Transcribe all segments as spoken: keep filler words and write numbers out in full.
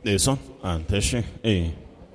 Det er sånn. Anteshe. Eh.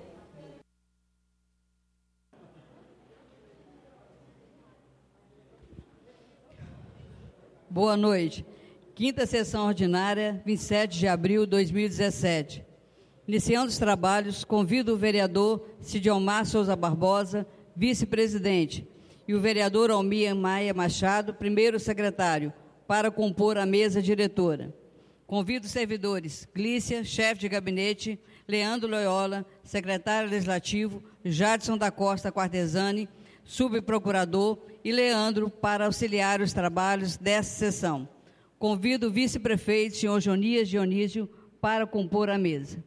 Boa noite. Quinta sessão ordinária, vinte e sete de abril de dois mil e dezessete. Iniciando os trabalhos, convido o vereador Cidiomar Souza Barbosa, vice-presidente, e o vereador Almir Maia Machado, primeiro secretário, para compor a mesa diretora. Convido os servidores Glícia, chefe de gabinete, Leandro Loyola, secretário legislativo, Jadson da Costa Quartesani, subprocurador, e Leandro para auxiliar os trabalhos desta sessão. Convido o vice-prefeito, senhor Jonias Dionísio, para compor a mesa.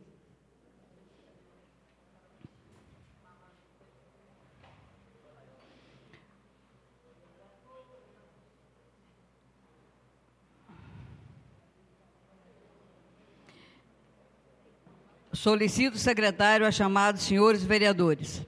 Solicito o secretário a chamar os senhores vereadores.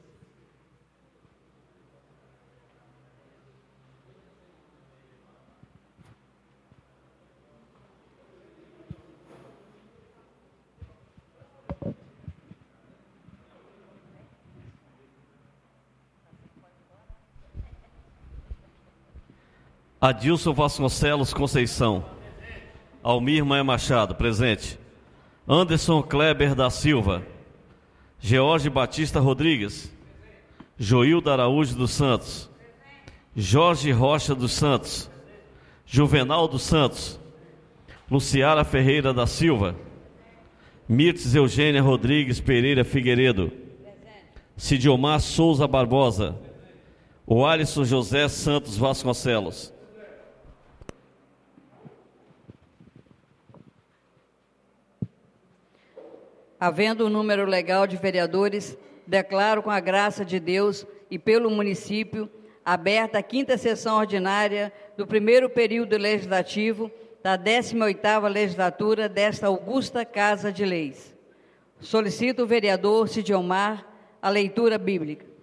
Adilson Vasconcelos Conceição. Almir Maia Machado, presente. Anderson Kleber da Silva. George Batista Rodrigues. Joilda Araújo dos Santos. Jorge Rocha dos Santos. Juvenal dos Santos. Luciara Ferreira da Silva. Mirtes Eugênia Rodrigues Pereira Figueiredo. Cidiomar Souza Barbosa. O Alisson José Santos Vasconcelos. Havendo o número legal de vereadores, declaro com a graça de Deus e pelo município aberta a quinta sessão ordinária do primeiro período legislativo da décima oitava legislatura desta augusta Casa de Leis. Solicito o vereador Cidiomar a leitura bíblica.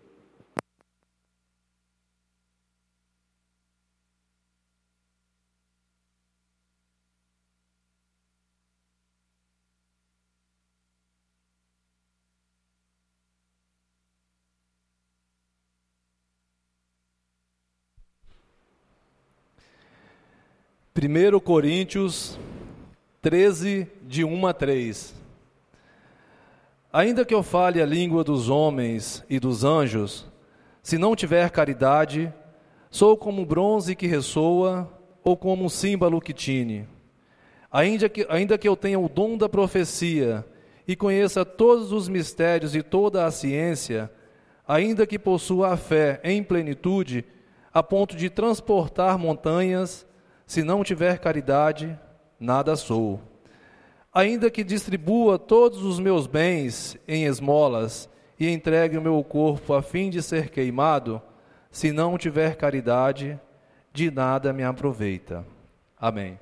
primeiro Coríntios treze, de um a três. Ainda que eu fale a língua dos homens e dos anjos, se não tiver caridade, sou como bronze que ressoa ou como um símbolo que tine. Ainda que, ainda que eu tenha o dom da profecia e conheça todos os mistérios e toda a ciência, ainda que possua a fé em plenitude, a ponto de transportar montanhas, se não tiver caridade, nada sou. Ainda que distribua todos os meus bens em esmolas e entregue o meu corpo a fim de ser queimado, se não tiver caridade, de nada me aproveita. Amém.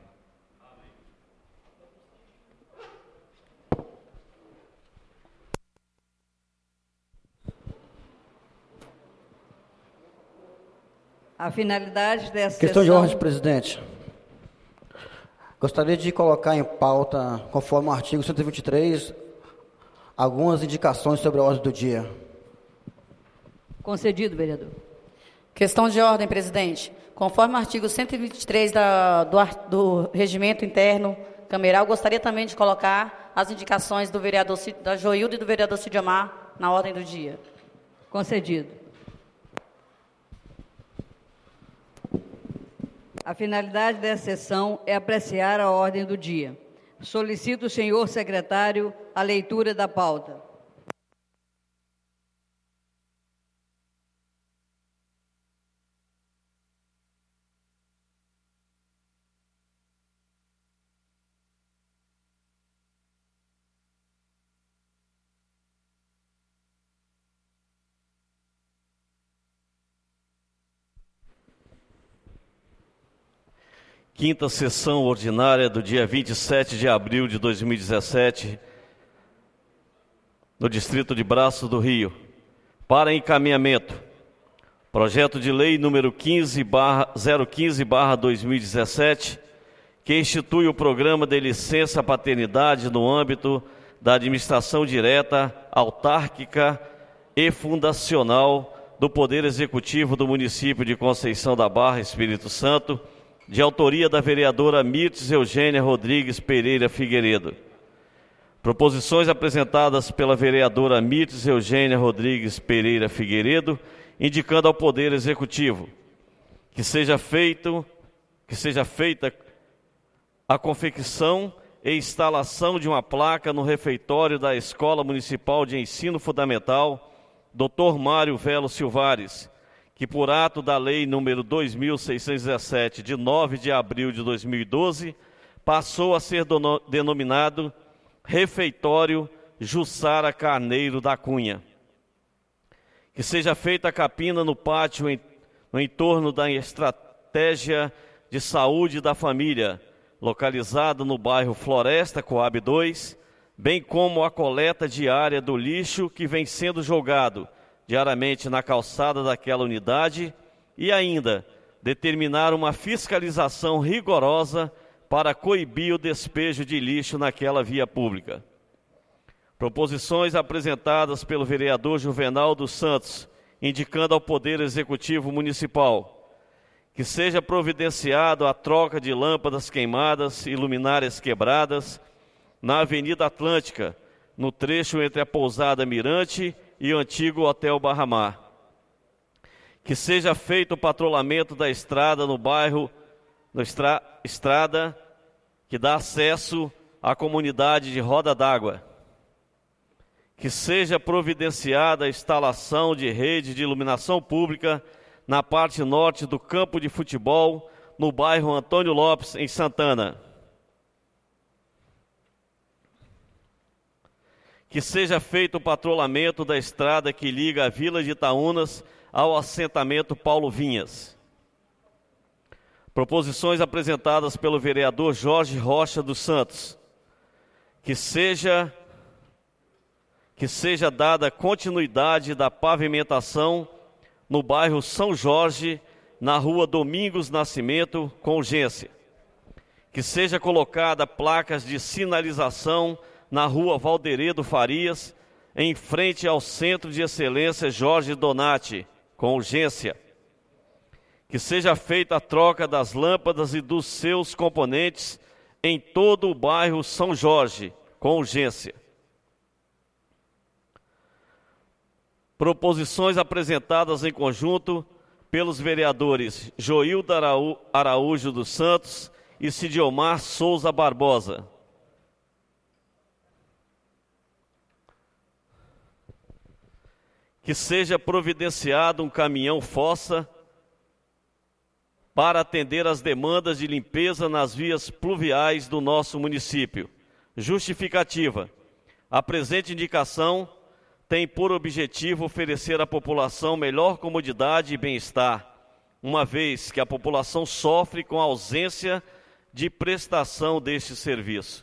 A finalidade dessa Questão sessão... de ordem, presidente. Gostaria de colocar em pauta, conforme o artigo cento e vinte e três, algumas indicações sobre a ordem do dia. Concedido, vereador. Questão de ordem, presidente. Conforme o artigo cento e vinte e três da, do, do Regimento Interno Cameral, gostaria também de colocar as indicações do vereador da Joilda e do vereador Cidiomar na ordem do dia. Concedido. A finalidade dessa sessão é apreciar a ordem do dia. Solicito o senhor secretário a leitura da pauta. Quinta sessão ordinária do dia vinte e sete de abril de dois mil e dezessete, no Distrito de Braço do Rio. Para encaminhamento, projeto de lei número quinze barra zero quinze barra dois mil e dezessete, que institui o programa de licença paternidade no âmbito da administração direta, autárquica e fundacional do Poder Executivo do município de Conceição da Barra, Espírito Santo, de autoria da vereadora Mirtes Eugênia Rodrigues Pereira Figueiredo. Proposições apresentadas pela vereadora Mirtes Eugênia Rodrigues Pereira Figueiredo, indicando ao Poder Executivo que seja feito, que seja feita a confecção e instalação de uma placa no refeitório da Escola Municipal de Ensino Fundamental doutor Mário Velo Silvares, que por ato da Lei número dois mil seiscentos e dezessete, de nove de abril de dois mil e doze, passou a ser denominado Refeitório Jussara Carneiro da Cunha. Que seja feita a capina no pátio em, no entorno da Estratégia de Saúde da Família, localizado no bairro Floresta, Coab dois, bem como a coleta diária do lixo que vem sendo jogado diariamente na calçada daquela unidade e ainda determinar uma fiscalização rigorosa para coibir o despejo de lixo naquela via pública. Proposições apresentadas pelo vereador Juvenal dos Santos, indicando ao Poder Executivo Municipal que seja providenciado a troca de lâmpadas queimadas e luminárias quebradas na Avenida Atlântica, no trecho entre a Pousada Mirante e o antigo Hotel Barra Mar. Que seja feito o patrulhamento da estrada no bairro, na estra, estrada que dá acesso à comunidade de Roda d'Água. Que seja providenciada a instalação de rede de iluminação pública na parte norte do campo de futebol, no bairro Antônio Lopes, em Santana. Que seja feito o patrulhamento da estrada que liga a Vila de Itaúnas ao assentamento Paulo Vinhas. Proposições apresentadas pelo vereador Jorge Rocha dos Santos. Que seja, que seja dada continuidade da pavimentação no bairro São Jorge, na rua Domingos Nascimento, com urgência. Que seja colocada placas de sinalização na rua Valderedo Farias, em frente ao Centro de Excelência Jorge Donati, com urgência. Que seja feita a troca das lâmpadas e dos seus componentes em todo o bairro São Jorge, com urgência. Proposições apresentadas em conjunto pelos vereadores Joilda Araújo dos Santos e Cidiomar Souza Barbosa. Que seja providenciado um caminhão-fossa para atender às demandas de limpeza nas vias pluviais do nosso município. Justificativa. A presente indicação tem por objetivo oferecer à população melhor comodidade e bem-estar, uma vez que a população sofre com a ausência de prestação deste serviço.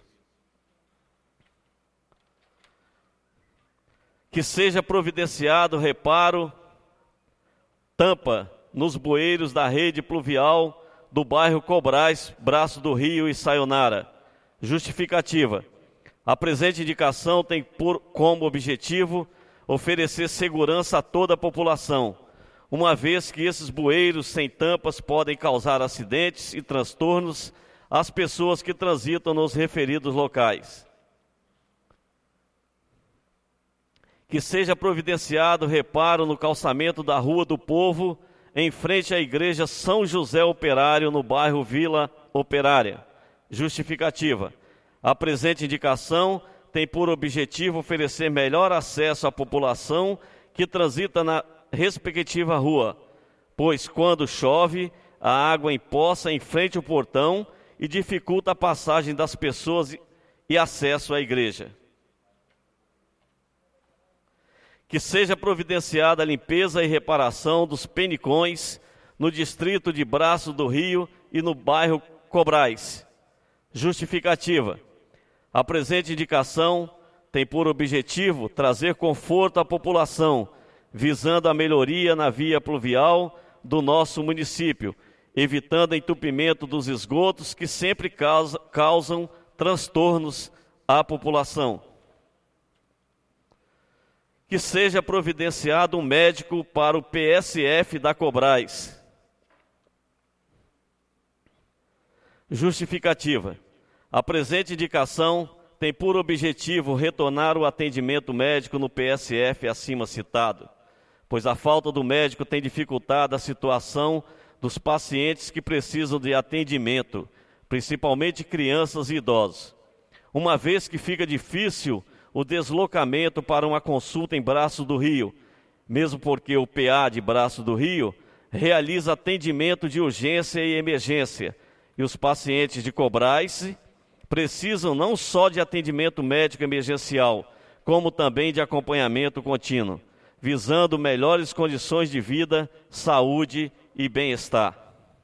Que seja providenciado reparo, tampa nos bueiros da rede pluvial do bairro Cobrais, Braço do Rio e Sayonara. Justificativa. A presente indicação tem por, como objetivo oferecer segurança a toda a população, uma vez que esses bueiros sem tampas podem causar acidentes e transtornos às pessoas que transitam nos referidos locais. Que seja providenciado reparo no calçamento da Rua do Povo, em frente à Igreja São José Operário, no bairro Vila Operária. Justificativa. A presente indicação tem por objetivo oferecer melhor acesso à população que transita na respectiva rua, pois quando chove, a água empoça em frente ao portão e dificulta a passagem das pessoas e acesso à igreja. Que seja providenciada a limpeza e reparação dos penicões no distrito de Braço do Rio e no bairro Cobrais. Justificativa. A presente indicação tem por objetivo trazer conforto à população, visando a melhoria na via pluvial do nosso município, evitando entupimento dos esgotos que sempre causa, causam transtornos à população. que seja providenciado um médico para o P S F da Cobrais. Justificativa. A presente indicação tem por objetivo retornar o atendimento médico no P S F acima citado, pois a falta do médico tem dificultado a situação dos pacientes que precisam de atendimento, principalmente crianças e idosos, uma vez que fica difícil o deslocamento para uma consulta em Braço do Rio, mesmo porque o P A de Braço do Rio realiza atendimento de urgência e emergência, e os pacientes de Cobrais precisam não só de atendimento médico emergencial, como também de acompanhamento contínuo, visando melhores condições de vida, saúde e bem-estar.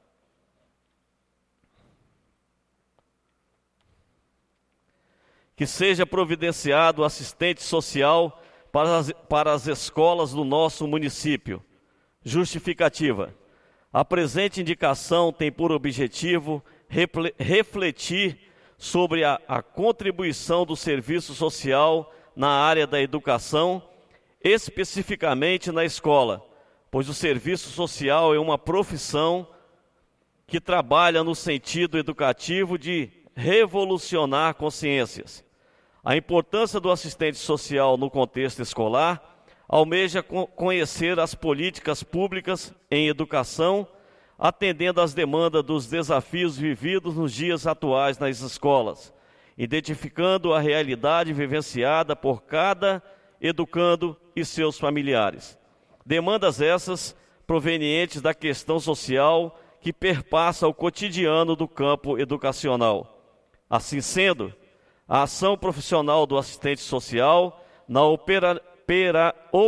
Que seja providenciado assistente social para as, para as escolas do nosso município. Justificativa. A presente indicação tem por objetivo refletir sobre a, a contribuição do serviço social na área da educação, especificamente na escola, pois o serviço social é uma profissão que trabalha no sentido educativo de revolucionar consciências. A importância do assistente social no contexto escolar almeja conhecer as políticas públicas em educação, atendendo às demandas dos desafios vividos nos dias atuais nas escolas, identificando a realidade vivenciada por cada educando e seus familiares. Demandas essas provenientes da questão social que perpassa o cotidiano do campo educacional. Assim sendo, a ação profissional do assistente social na opera, pera,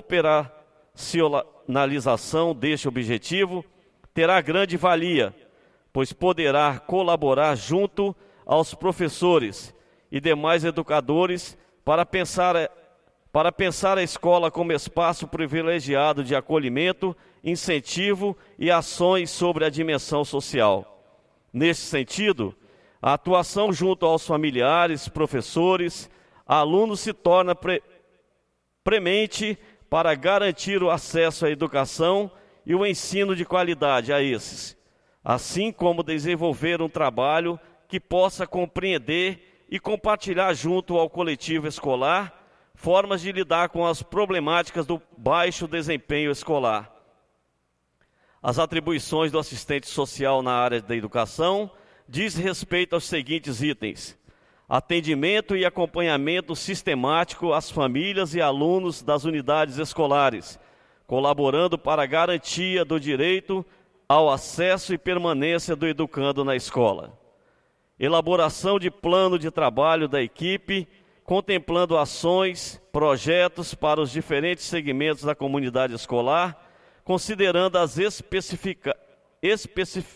operacionalização deste objetivo terá grande valia, pois poderá colaborar junto aos professores e demais educadores para pensar, para pensar a escola como espaço privilegiado de acolhimento, incentivo e ações sobre a dimensão social. Nesse sentido, a atuação junto aos familiares, professores, alunos se torna pre, premente para garantir o acesso à educação e o ensino de qualidade a esses, assim como desenvolver um trabalho que possa compreender e compartilhar junto ao coletivo escolar formas de lidar com as problemáticas do baixo desempenho escolar. As atribuições do assistente social na área da educação diz respeito aos seguintes itens: atendimento e acompanhamento sistemático às famílias e alunos das unidades escolares, colaborando para a garantia do direito ao acesso e permanência do educando na escola. Elaboração de plano de trabalho da equipe, contemplando ações, projetos para os diferentes segmentos da comunidade escolar, considerando as especifica, especif,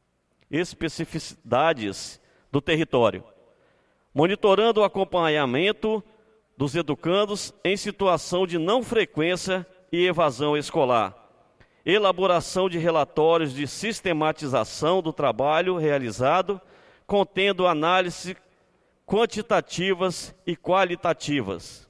especificidades do território. Monitorando o acompanhamento dos educandos em situação de não frequência e evasão escolar. Elaboração de relatórios de sistematização do trabalho realizado, contendo análises quantitativas e qualitativas.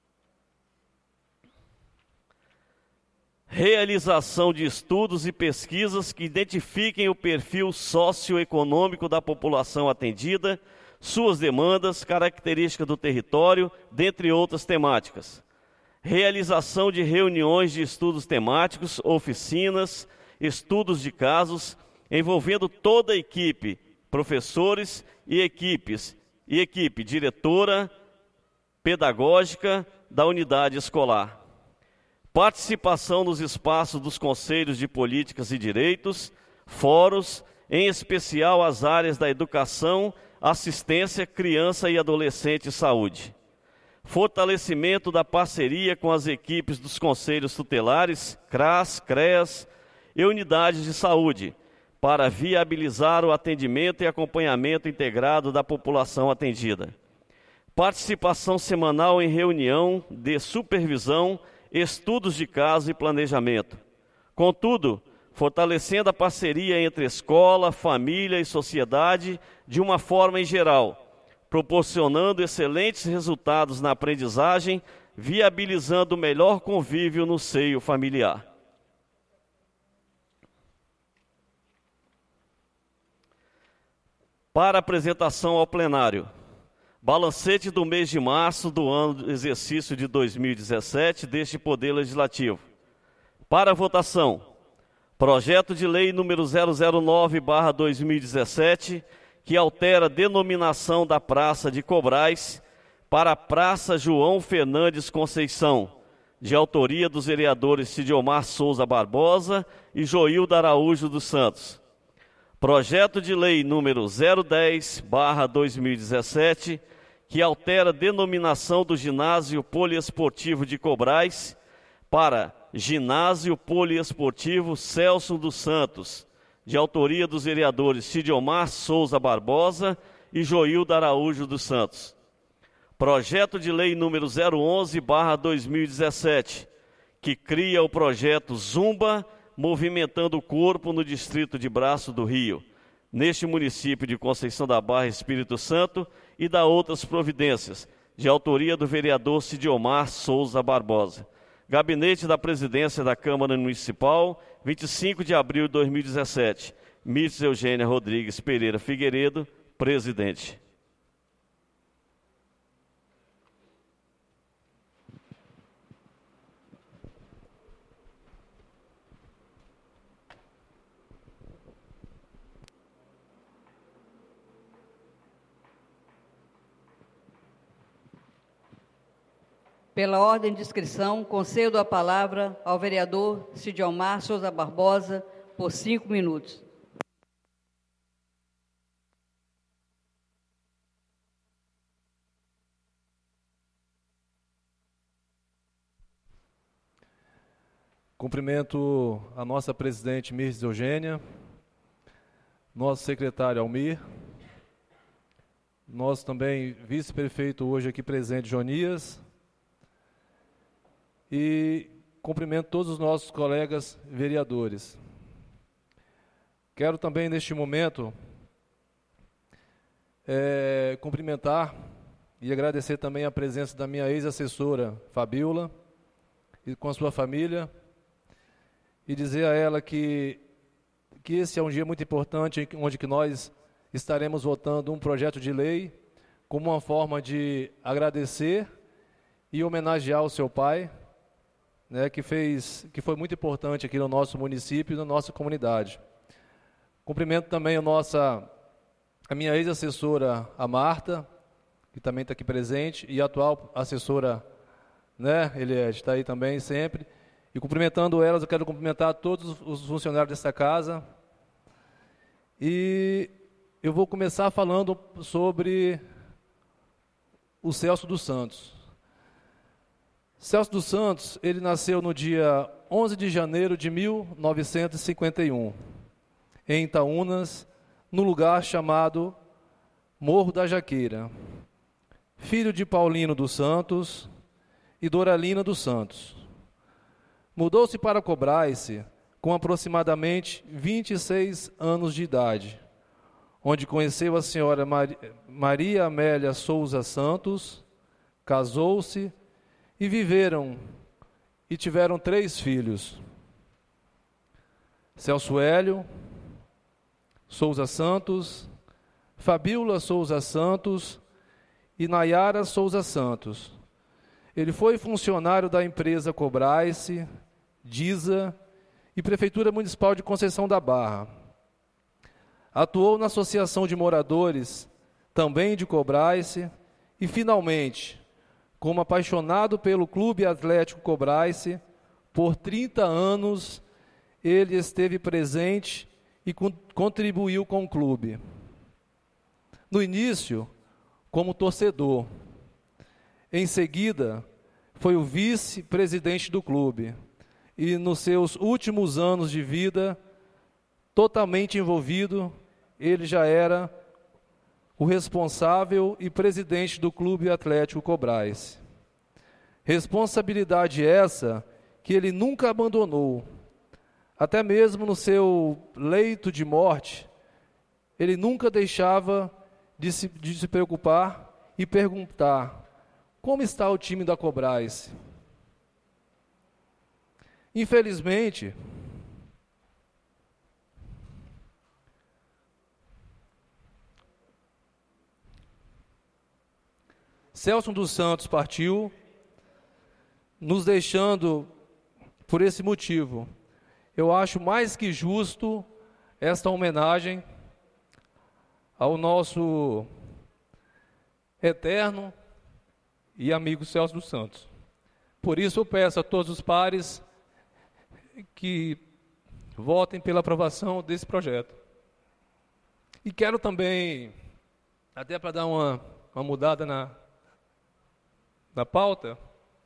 Realização de estudos e pesquisas que identifiquem o perfil socioeconômico da população atendida, suas demandas, características do território, dentre outras temáticas. Realização de reuniões de estudos temáticos, oficinas, estudos de casos, envolvendo toda a equipe, professores e equipes, e equipe diretora, pedagógica da unidade escolar. Participação nos espaços dos conselhos de políticas e direitos, fóruns, em especial as áreas da educação, assistência, criança e adolescente e saúde. Fortalecimento da parceria com as equipes dos conselhos tutelares, CRAS, CREAS e unidades de saúde, para viabilizar o atendimento e acompanhamento integrado da população atendida. Participação semanal em reunião de supervisão, estudos de caso e planejamento. Contudo, fortalecendo a parceria entre escola, família e sociedade de uma forma em geral, proporcionando excelentes resultados na aprendizagem, viabilizando o melhor convívio no seio familiar. Para apresentação ao plenário, balancete do mês de março do ano do exercício de dois mil e dezessete deste Poder Legislativo. Para votação, projeto de lei número zero zero nove barra dois mil e dezessete, que altera a denominação da Praça de Cobrais para a Praça João Fernandes Conceição, de autoria dos vereadores Cidiomar Souza Barbosa e Joilda Araújo dos Santos. Projeto de lei número zero dez barra dois mil e dezessete, que altera a denominação do Ginásio Poliesportivo de Cobrais para Ginásio Poliesportivo Celso dos Santos, de autoria dos vereadores Cidiomar Souza Barbosa e Joilda Araújo dos Santos. Projeto de lei número zero onze barra dois mil e dezessete, que cria o projeto Zumba Movimentando o Corpo no Distrito de Braço do Rio, neste município de Conceição da Barra, Espírito Santo, e da outras providências, de autoria do vereador Cidiomar Souza Barbosa. Gabinete da Presidência da Câmara Municipal, vinte e cinco de abril de dois mil e dezessete. Mirtes Eugênia Rodrigues Pereira Figueiredo, presidente. Pela ordem de inscrição, concedo a palavra ao vereador Cidiomar Souza Barbosa por cinco minutos. Cumprimento a nossa presidente Mirtes Eugênia, nosso secretário Almir, nosso também vice-prefeito hoje aqui presente, Jonias, e cumprimento todos os nossos colegas vereadores. Quero também, neste momento, é, cumprimentar e agradecer também a presença da minha ex-assessora, Fabiola, e com a sua família, e dizer a ela que, que esse é um dia muito importante, onde que nós estaremos votando um projeto de lei como uma forma de agradecer e homenagear o seu pai, né, que, fez, que foi muito importante aqui no nosso município e na nossa comunidade. Cumprimento também a, nossa, a minha ex-assessora, a Marta, que também está aqui presente, e a atual assessora, né, Eliette, está aí também sempre. E cumprimentando elas, eu quero cumprimentar todos os funcionários dessa casa. E eu vou começar falando sobre o Celso dos Santos. Celso dos Santos, ele nasceu no dia onze de janeiro de mil novecentos e cinquenta e um, em Itaúnas, no lugar chamado Morro da Jaqueira. Filho de Paulino dos Santos e Doralina dos Santos. Mudou-se para Cobrais com aproximadamente vinte e seis anos de idade, onde conheceu a senhora Maria Amélia Souza Santos, casou-se e viveram e tiveram três filhos: Celso Hélio Souza Santos, Fabíola Souza Santos e Nayara Souza Santos. Ele foi funcionário da empresa Cobrais, DISA e Prefeitura Municipal de Conceição da Barra. Atuou na Associação de Moradores, também de Cobrais, e finalmente, como apaixonado pelo Clube Atlético Cobrais, por trinta anos, ele esteve presente e contribuiu com o clube. No início, como torcedor. Em seguida, foi o vice-presidente do clube. E nos seus últimos anos de vida, totalmente envolvido, ele já era o responsável e presidente do Clube Atlético Cobrais. Responsabilidade essa que ele nunca abandonou. Até mesmo no seu leito de morte, ele nunca deixava de se, de se preocupar e perguntar como está o time da Cobrais? Infelizmente, Celso dos Santos partiu, nos deixando por esse motivo. Eu acho mais que justo esta homenagem ao nosso eterno e amigo Celso dos Santos. Por isso eu peço a todos os pares que votem pela aprovação desse projeto. E quero também, até para dar uma, uma mudada na, na pauta,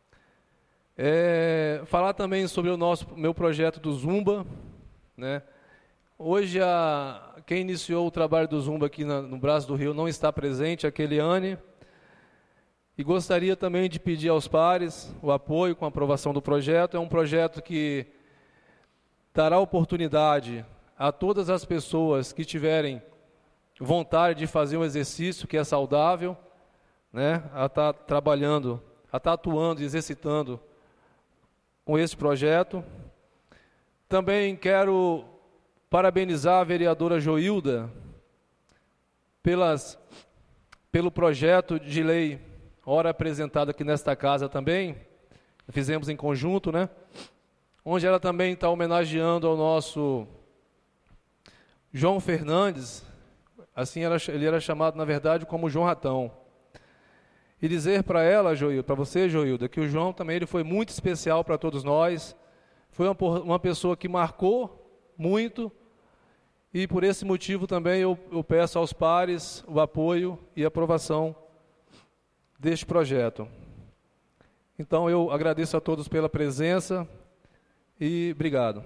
é, falar também sobre o nosso, meu projeto do Zumba, né? Hoje, a, quem iniciou o trabalho do Zumba aqui na, no Braço do Rio não está presente, a Keliane. E gostaria também de pedir aos pares o apoio com a aprovação do projeto. É um projeto que dará oportunidade a todas as pessoas que tiverem vontade de fazer um exercício que é saudável, né, a estar trabalhando, a estar atuando e exercitando com esse projeto. Também quero parabenizar a vereadora Joilda pelas, pelo projeto de lei, ora apresentado aqui nesta casa também, fizemos em conjunto, né? Onde ela também está homenageando ao nosso João Fernandes, assim era, ele era chamado, na verdade, como João Ratão. E dizer para ela, Joilda, para você, Joilda, que o João também ele foi muito especial para todos nós, foi uma, uma pessoa que marcou muito, e por esse motivo também eu, eu peço aos pares o apoio e aprovação deste projeto. Então eu agradeço a todos pela presença e obrigado.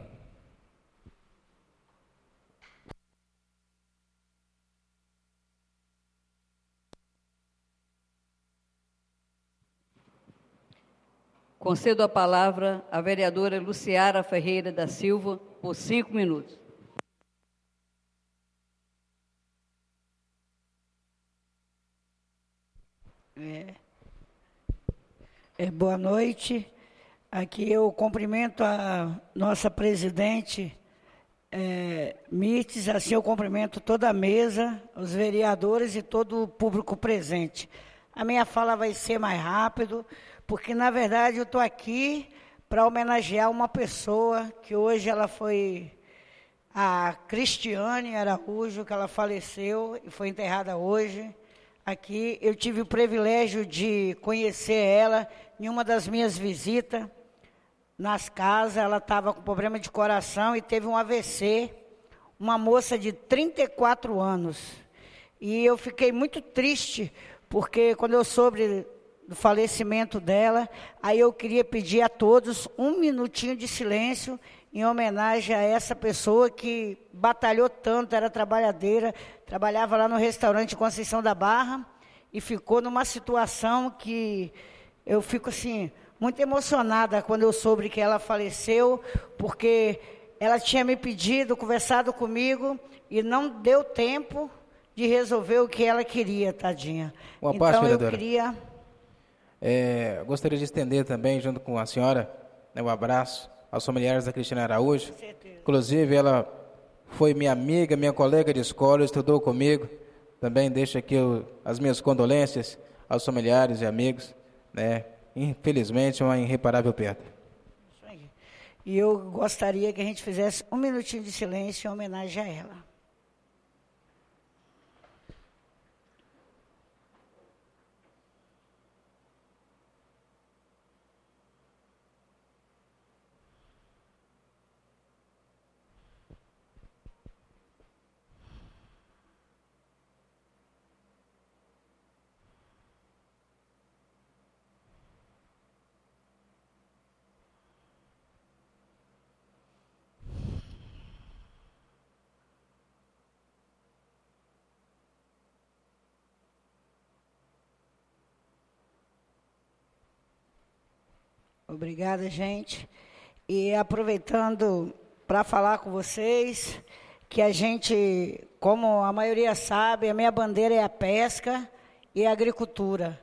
Concedo a palavra à vereadora Luciara Ferreira da Silva, por cinco minutos. É, é, boa noite. Aqui eu cumprimento a nossa presidente, é, Mirtes, assim eu cumprimento toda a mesa, os vereadores e todo o público presente. A minha fala vai ser mais rápido, porque, na verdade, eu estou aqui para homenagear uma pessoa que hoje ela foi a Cristiane Araújo, que ela faleceu e foi enterrada hoje. Aqui eu tive o privilégio de conhecer ela em uma das minhas visitas nas casas. Ela estava com problema de coração e teve um A V C, uma moça de trinta e quatro anos. E eu fiquei muito triste, porque quando eu soube do falecimento dela, aí eu queria pedir a todos um minutinho de silêncio em homenagem a essa pessoa que batalhou tanto, era trabalhadeira, trabalhava lá no restaurante Conceição da Barra e ficou numa situação que eu fico assim, muito emocionada quando eu soube que ela faleceu, porque ela tinha me pedido, conversado comigo e não deu tempo de resolver o que ela queria, tadinha. Uma então parte, eu vereadora. queria... É, gostaria de estender também, junto com a senhora, né, um abraço aos familiares da Cristiane Araújo. Inclusive, ela foi minha amiga, minha colega de escola, estudou comigo. Também deixo aqui o, as minhas condolências aos familiares e amigos. Né? Infelizmente, uma irreparável perda. E eu gostaria que a gente fizesse um minutinho de silêncio em homenagem a ela. Obrigada, gente. E aproveitando para falar com vocês, que a gente, como a maioria sabe, a minha bandeira é a pesca e a agricultura.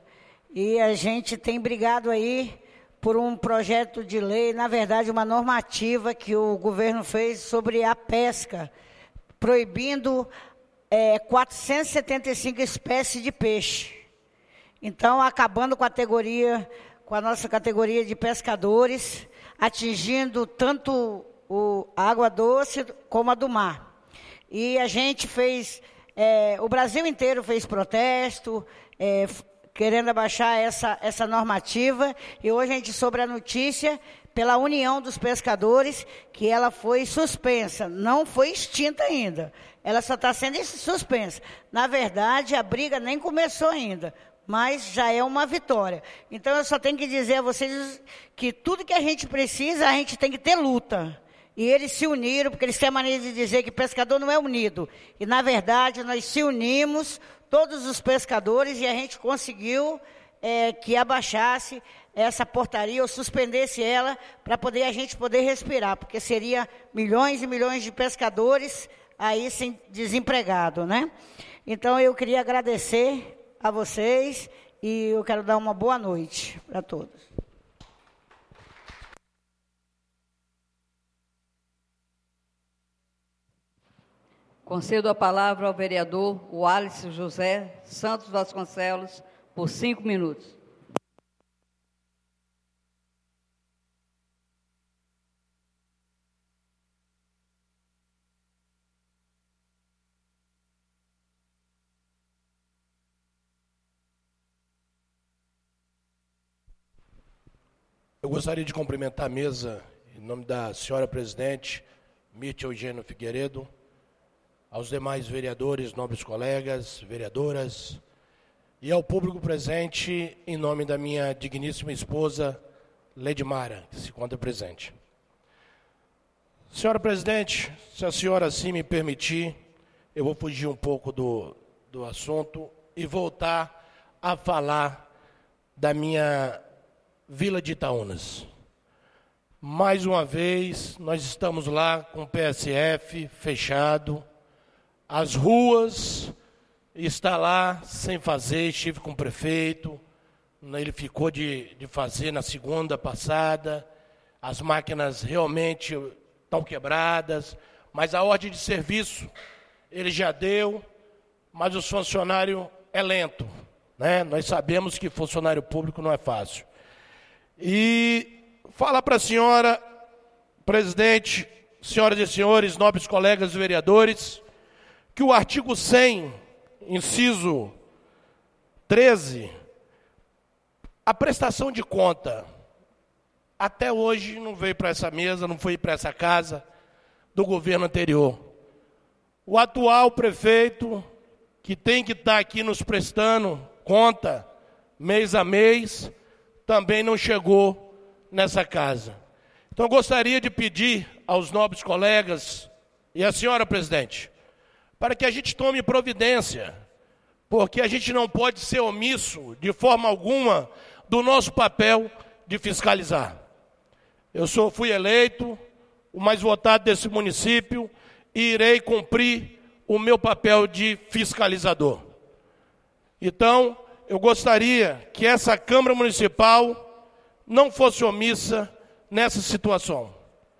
E a gente tem brigado aí por um projeto de lei, na verdade uma normativa que o governo fez sobre a pesca, proibindo é, quatrocentas e setenta e cinco espécies de peixe. Então, acabando com a categoria, com a nossa categoria de pescadores, atingindo tanto o, a água doce como a do mar. E a gente fez, é, o Brasil inteiro fez protesto, é, querendo abaixar essa, essa normativa, e hoje a gente soube a notícia, pela União dos Pescadores, que ela foi suspensa, não foi extinta ainda, ela só está sendo suspensa. Na verdade, a briga nem começou ainda, mas já é uma vitória. Então, eu só tenho que dizer a vocês que tudo que a gente precisa, a gente tem que ter luta. E eles se uniram, porque eles têm a maneira de dizer que pescador não é unido. E, na verdade, nós se unimos, todos os pescadores, e a gente conseguiu é, que abaixasse essa portaria ou suspendesse ela para poder a gente poder respirar, porque seria milhões e milhões de pescadores aí sem desempregado, né? Então eu queria agradecer a vocês e eu quero dar uma boa noite para todos. Concedo a palavra ao vereador Wallace José Santos Vasconcelos, por cinco minutos. Eu gostaria de cumprimentar a mesa, em nome da senhora presidente, Mirth Eugênio Figueiredo, aos demais vereadores, nobres colegas, vereadoras, e ao público presente, em nome da minha digníssima esposa, Ledmara, que se encontra presente. Senhora presidente, se a senhora assim me permitir, eu vou fugir um pouco do, do assunto e voltar a falar da minha Vila de Itaúnas. Mais uma vez, nós estamos lá com o P S F fechado, as ruas está lá sem fazer, estive com o prefeito, ele ficou de, de fazer na segunda passada, as máquinas realmente estão quebradas, mas a ordem de serviço ele já deu, mas o funcionário é lento, né? Nós sabemos que funcionário público não é fácil. E fala para a senhora, presidente, senhoras e senhores, nobres colegas vereadores, que o artigo cem, inciso treze, a prestação de conta, até hoje não veio para essa mesa, não foi para essa casa do governo anterior. O atual prefeito, que tem que estar aqui nos prestando conta mês a mês, também não chegou nessa casa. Então, eu gostaria de pedir aos nobres colegas e à senhora presidente, para que a gente tome providência, porque a gente não pode ser omisso, de forma alguma, do nosso papel de fiscalizar. Eu sou, fui eleito, o mais votado desse município, e irei cumprir o meu papel de fiscalizador. Então, eu gostaria que essa Câmara Municipal não fosse omissa nessa situação,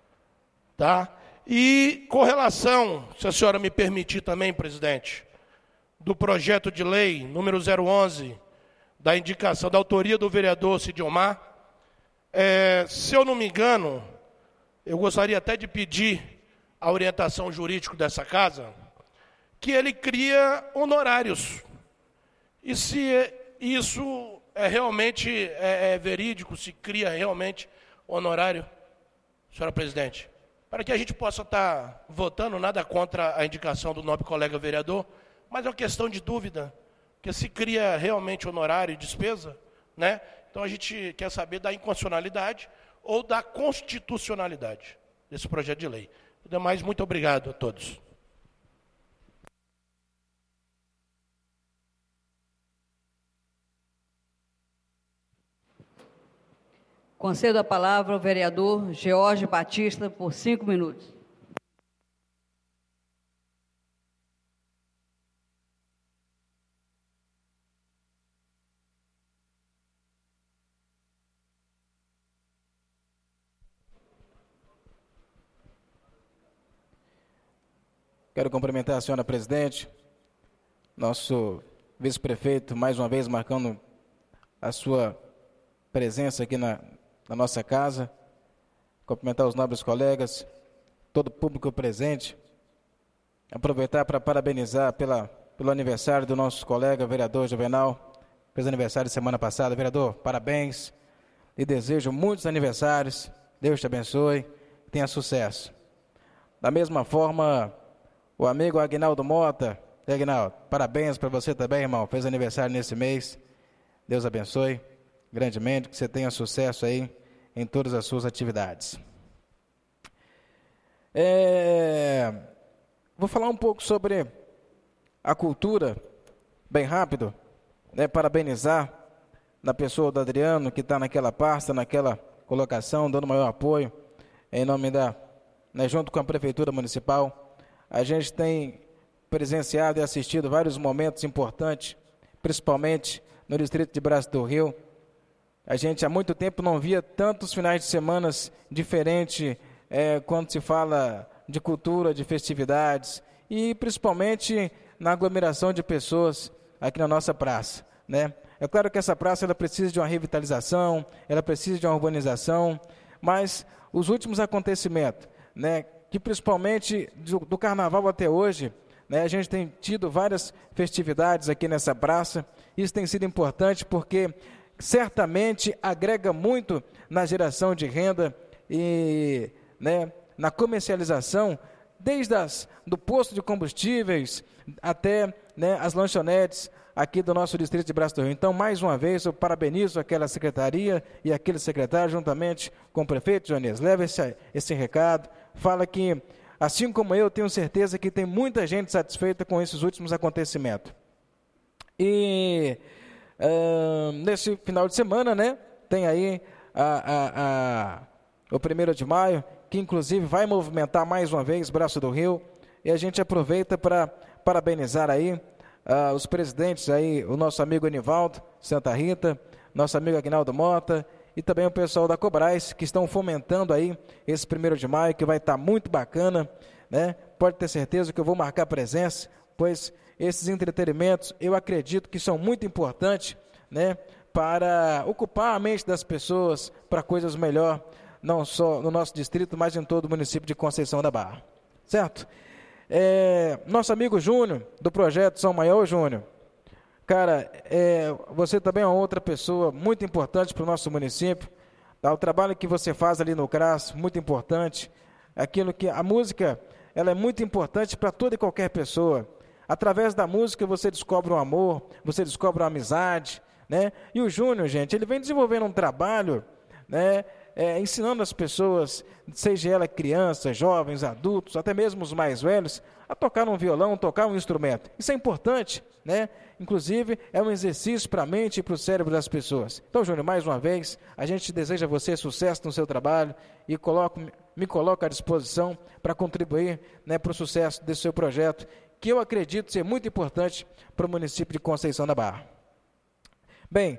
tá? E com relação, se a senhora me permitir também, presidente, do projeto de lei número zero onze, da indicação, da autoria do vereador Cid Omar, é, se eu não me engano, eu gostaria até de pedir a orientação jurídica dessa casa, que ele cria honorários. E se isso é realmente é, é verídico, se cria realmente honorário, senhora presidente, para que a gente possa estar votando, nada contra a indicação do nobre colega vereador, mas é uma questão de dúvida, que se cria realmente honorário e despesa, né? Então a gente quer saber da inconstitucionalidade ou da constitucionalidade desse projeto de lei. Demais, muito obrigado a todos. Concedo a palavra ao vereador George Batista por cinco minutos. Quero cumprimentar a senhora presidente, nosso vice-prefeito, mais uma vez marcando a sua presença aqui na, na nossa casa. Cumprimentar os nobres colegas, todo o público presente. Aproveitar para parabenizar pela, pelo aniversário do nosso colega, vereador Juvenal. Fez aniversário semana passada. Vereador, parabéns. E desejo muitos aniversários. Deus te abençoe. Tenha sucesso. Da mesma forma, o amigo Aguinaldo Mota. E Aguinaldo, parabéns para você também, irmão. Fez aniversário nesse mês. Deus abençoe grandemente. Que você tenha sucesso aí em todas as suas atividades. É, vou falar um pouco sobre a cultura, bem rápido, né, parabenizar na pessoa do Adriano, que está naquela pasta, naquela colocação, dando maior apoio, em nome da, né, junto com a Prefeitura Municipal. A gente tem presenciado e assistido vários momentos importantes, principalmente no Distrito de Braço do Rio. A gente há muito tempo não via tantos finais de semana diferentes é, quando se fala de cultura, de festividades e principalmente na aglomeração de pessoas aqui na nossa praça, né? É claro que essa praça ela precisa de uma revitalização, ela precisa de uma urbanização, mas os últimos acontecimentos, né, que principalmente do, do Carnaval até hoje, né, a gente tem tido várias festividades aqui nessa praça. Isso tem sido importante porque certamente agrega muito na geração de renda e, né, na comercialização, desde as, do posto de combustíveis até, né, as lanchonetes aqui do nosso distrito de Braço do Rio. Então, mais uma vez, eu parabenizo aquela secretaria e aquele secretário, juntamente com o prefeito Joanias. Leva esse, esse recado, fala que, assim como eu, tenho certeza que tem muita gente satisfeita com esses últimos acontecimentos. E Uh, nesse final de semana, né, tem aí a, a, a, o primeiro de maio, que inclusive vai movimentar mais uma vez Braço do Rio, e a gente aproveita para parabenizar aí uh, os presidentes aí, o nosso amigo Anivaldo Santa Rita, nosso amigo Aguinaldo Mota, e também o pessoal da Cobrais, que estão fomentando aí esse primeiro de maio, que vai estar muito bacana, né? Pode ter certeza que eu vou marcar presença, pois esses entretenimentos, eu acredito que são muito importantes, né, para ocupar a mente das pessoas para coisas melhor, não só no nosso distrito, mas em todo o município de Conceição da Barra. Certo? É, nosso amigo Júnior, do projeto São Maior, Júnior, cara, é, você também é uma outra pessoa muito importante para o nosso município. Tá? O trabalho que você faz ali no C R A S, muito importante. Aquilo que a música, ela é muito importante para toda e qualquer pessoa. Através da música você descobre um amor, você descobre uma amizade, né? E o Júnior, gente, ele vem desenvolvendo um trabalho, né, é, ensinando as pessoas, seja ela crianças, jovens, adultos, até mesmo os mais velhos, a tocar um violão, tocar um instrumento. Isso é importante, né? Inclusive, é um exercício para a mente e para o cérebro das pessoas. Então, Júnior, mais uma vez, a gente deseja a você sucesso no seu trabalho e coloco, me coloco à disposição para contribuir, né, para o sucesso desse seu projeto, que eu acredito ser muito importante para o município de Conceição da Barra. Bem,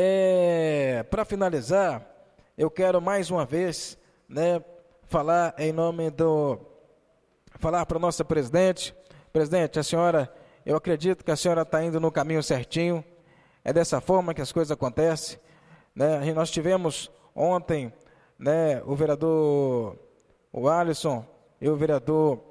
é, para finalizar, eu quero mais uma vez, né, falar em nome do, falar para a nossa presidente. Presidente, a senhora, eu acredito que a senhora está indo no caminho certinho, é dessa forma que as coisas acontecem, né? Nós tivemos ontem, né, o vereador, o Alisson e o vereador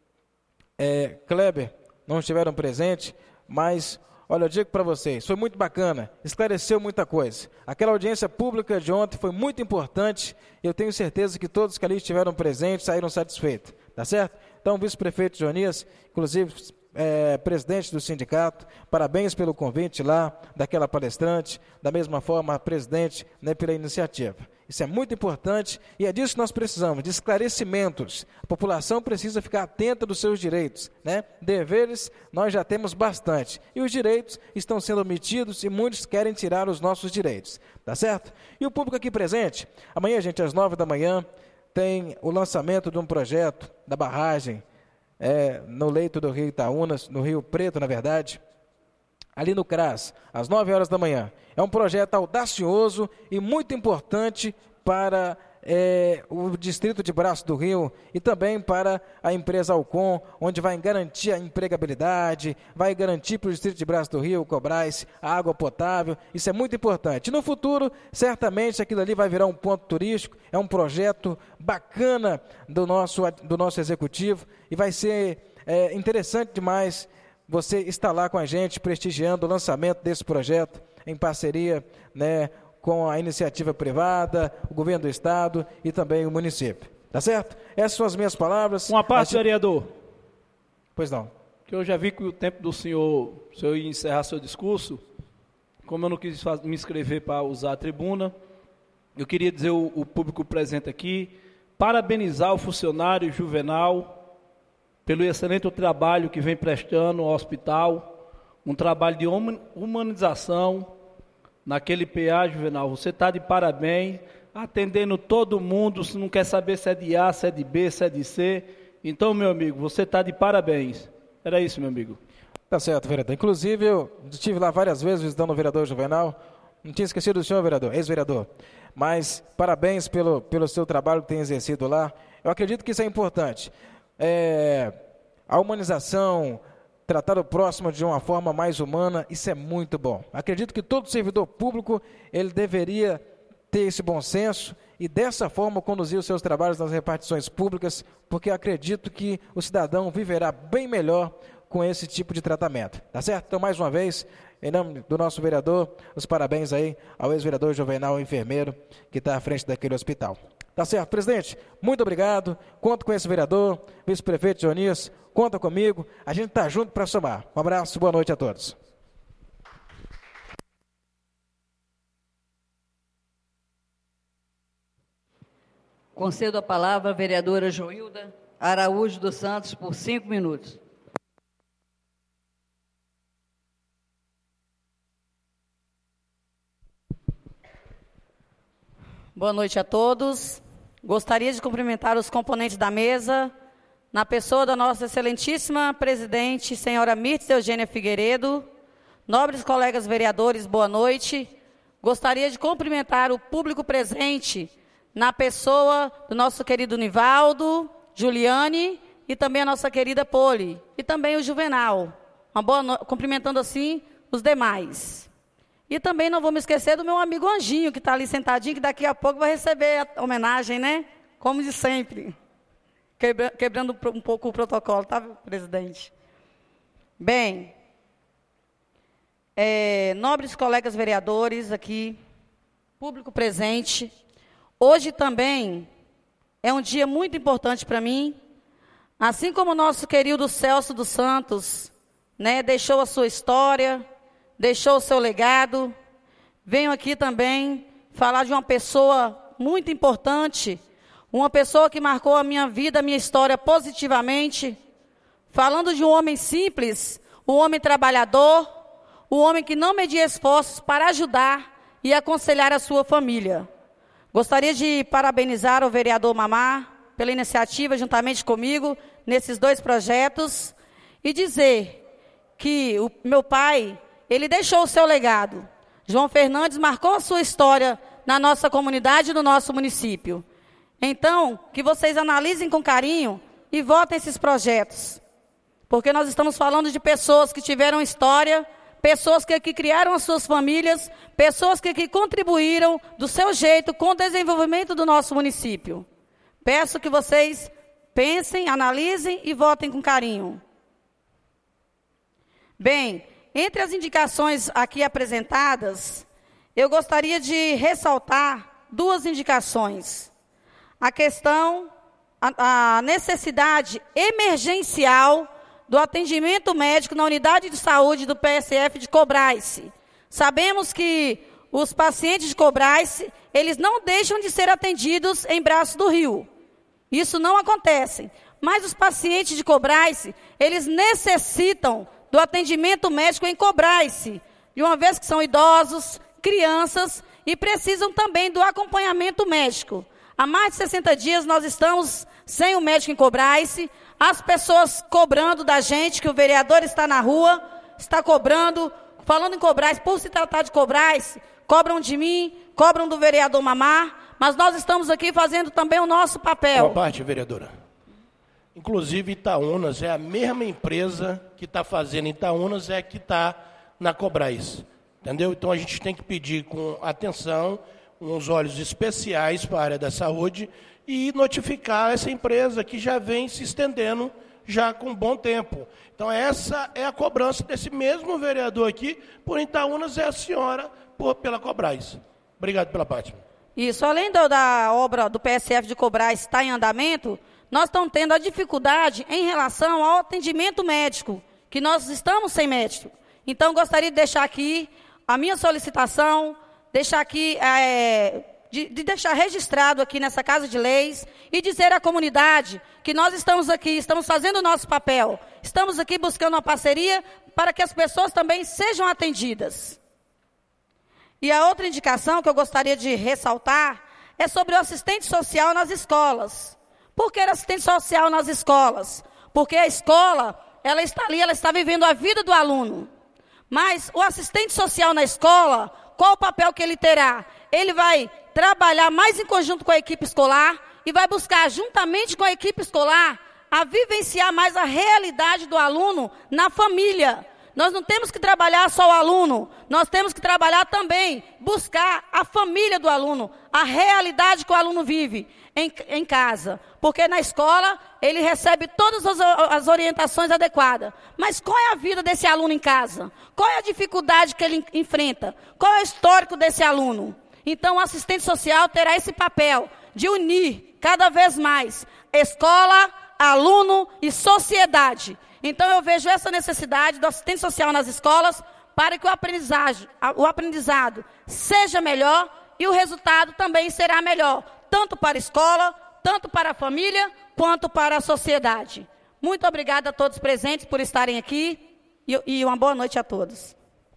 É, Kleber não estiveram presentes, mas, olha, eu digo para vocês, foi muito bacana, esclareceu muita coisa. Aquela audiência pública de ontem foi muito importante, e eu tenho certeza que todos que ali estiveram presentes saíram satisfeitos, tá certo? Então, o vice-prefeito Joanias, inclusive, é, presidente do sindicato, parabéns pelo convite lá, daquela palestrante, da mesma forma, a presidente, né, pela iniciativa. Isso é muito importante e é disso que nós precisamos, de esclarecimentos. A população precisa ficar atenta dos seus direitos, né? Deveres nós já temos bastante e os direitos estão sendo omitidos e muitos querem tirar os nossos direitos, tá certo? E o público aqui presente, amanhã, gente, às nove da manhã, tem o lançamento de um projeto da barragem é, no leito do Rio Itaúnas, no Rio Preto, na verdade, ali no C R A S, às nove horas da manhã. É um projeto audacioso e muito importante para é, o distrito de Braço do Rio e também para a empresa Alcon, onde vai garantir a empregabilidade, vai garantir para o distrito de Braço do Rio, Cobrais, a água potável. Isso é muito importante. No futuro, certamente aquilo ali vai virar um ponto turístico, é um projeto bacana do nosso, do nosso executivo e vai ser é, interessante demais você estar lá com a gente, prestigiando o lançamento desse projeto em parceria, né, com a iniciativa privada, o governo do estado e também o município. Tá certo? Essas são as minhas palavras. Uma parte, gente... vereador. Pois não. Que eu já vi que o tempo do senhor, o senhor ia encerrar seu discurso, como eu não quis faz... me inscrever para usar a tribuna, eu queria dizer ao, ao público presente aqui, parabenizar o funcionário Juvenal pelo excelente trabalho que vem prestando ao hospital, um trabalho de humanização naquele P A, Juvenal. Você está de parabéns, atendendo todo mundo, se não quer saber se é de A, se é de B, se é de C. Então, meu amigo, você está de parabéns. Era isso, meu amigo. Tá certo, vereador. Inclusive, eu estive lá várias vezes visitando o vereador Juvenal. Não tinha esquecido do senhor, vereador, ex-vereador. Mas parabéns pelo, pelo seu trabalho que tem exercido lá. Eu acredito que isso é importante. É, a humanização, tratar o próximo de uma forma mais humana, isso é muito bom. Acredito que todo servidor público, ele deveria ter esse bom senso e dessa forma conduzir os seus trabalhos nas repartições públicas, porque acredito que o cidadão viverá bem melhor com esse tipo de tratamento. Tá certo? Então, mais uma vez, em nome do nosso vereador, os parabéns aí ao ex-vereador Juvenal enfermeiro que está à frente daquele hospital. Tá certo, presidente? Muito obrigado. Conto com esse vereador, vice-prefeito Jonis, conta comigo. A gente está junto para somar. Um abraço e boa noite a todos. Concedo a palavra à vereadora Joilda Araújo dos Santos por cinco minutos. Boa noite a todos. Gostaria de cumprimentar os componentes da mesa, na pessoa da nossa excelentíssima presidente, senhora Mirtes Eugênia Figueiredo, nobres colegas vereadores, boa noite. Gostaria de cumprimentar o público presente, na pessoa do nosso querido Nivaldo, Juliane e também a nossa querida Poli, e também o Juvenal. Uma boa no... Cumprimentando assim os demais. E também não vou me esquecer do meu amigo Anjinho, que está ali sentadinho, que daqui a pouco vai receber a homenagem, né? Como de sempre. Quebra, quebrando um pouco o protocolo, tá, presidente? Bem, é, nobres colegas vereadores aqui, público presente, hoje também é um dia muito importante para mim, assim como o nosso querido Celso dos Santos, né, deixou a sua história, deixou o seu legado. Venho aqui também falar de uma pessoa muito importante, uma pessoa que marcou a minha vida, a minha história positivamente, falando de um homem simples, um homem trabalhador, um homem que não media esforços para ajudar e aconselhar a sua família. Gostaria de parabenizar o vereador Mamá pela iniciativa, juntamente comigo, nesses dois projetos, e dizer que o meu pai, ele deixou o seu legado. João Fernandes marcou a sua história na nossa comunidade e no nosso município. Então, que vocês analisem com carinho e votem esses projetos. Porque nós estamos falando de pessoas que tiveram história, pessoas que aqui criaram as suas famílias, pessoas que aqui contribuíram do seu jeito com o desenvolvimento do nosso município. Peço que vocês pensem, analisem e votem com carinho. Bem, entre as indicações aqui apresentadas, eu gostaria de ressaltar duas indicações. A questão, a, a necessidade emergencial do atendimento médico na unidade de saúde do P S F de Cobrais. Sabemos que os pacientes de Cobrais, eles não deixam de ser atendidos em Braço do Rio. Isso não acontece. Mas os pacientes de Cobrais, eles necessitam do atendimento médico em Cobrais, de uma vez que são idosos, crianças e precisam também do acompanhamento médico. Há mais de sessenta dias nós estamos sem o médico em Cobrais, as pessoas cobrando da gente, que o vereador está na rua, está cobrando, falando em Cobrais, por se tratar de Cobrais, cobram de mim, cobram do vereador Mamá, mas nós estamos aqui fazendo também o nosso papel. Boa parte, vereadora. Inclusive, Itaúnas é a mesma empresa que está fazendo Itaúnas, é que está na Cobrais. Entendeu? Então, a gente tem que pedir com atenção, uns olhos especiais para a área da saúde e notificar essa empresa que já vem se estendendo já com um bom tempo. Então, essa é a cobrança desse mesmo vereador aqui, por Itaúnas é a senhora por, pela Cobrais. Obrigado pela parte. Isso, além do, da obra do P S F de Cobrais estar em andamento, nós estamos tendo a dificuldade em relação ao atendimento médico, que nós estamos sem médico. Então, gostaria de deixar aqui a minha solicitação, deixar aqui, é, de, de deixar registrado aqui nessa Casa de Leis e dizer à comunidade que nós estamos aqui, estamos fazendo o nosso papel, estamos aqui buscando uma parceria para que as pessoas também sejam atendidas. E a outra indicação que eu gostaria de ressaltar é sobre o assistente social nas escolas. Por que assistente social nas escolas? Porque a escola, ela está ali, ela está vivendo a vida do aluno. Mas o assistente social na escola, qual o papel que ele terá? Ele vai trabalhar mais em conjunto com a equipe escolar e vai buscar, juntamente com a equipe escolar, a vivenciar mais a realidade do aluno na família. Nós não temos que trabalhar só o aluno, nós temos que trabalhar também, buscar a família do aluno, a realidade que o aluno vive em, em casa. Porque na escola ele recebe todas as, as orientações adequadas. Mas qual é a vida desse aluno em casa? Qual é a dificuldade que ele enfrenta? Qual é o histórico desse aluno? Então o assistente social terá esse papel de unir cada vez mais escola, aluno e sociedade. Então, eu vejo essa necessidade do assistente social nas escolas para que o aprendizagem, o aprendizado seja melhor e o resultado também será melhor, tanto para a escola, tanto para a família, quanto para a sociedade. Muito obrigada a todos presentes por estarem aqui e, e uma boa noite a todos.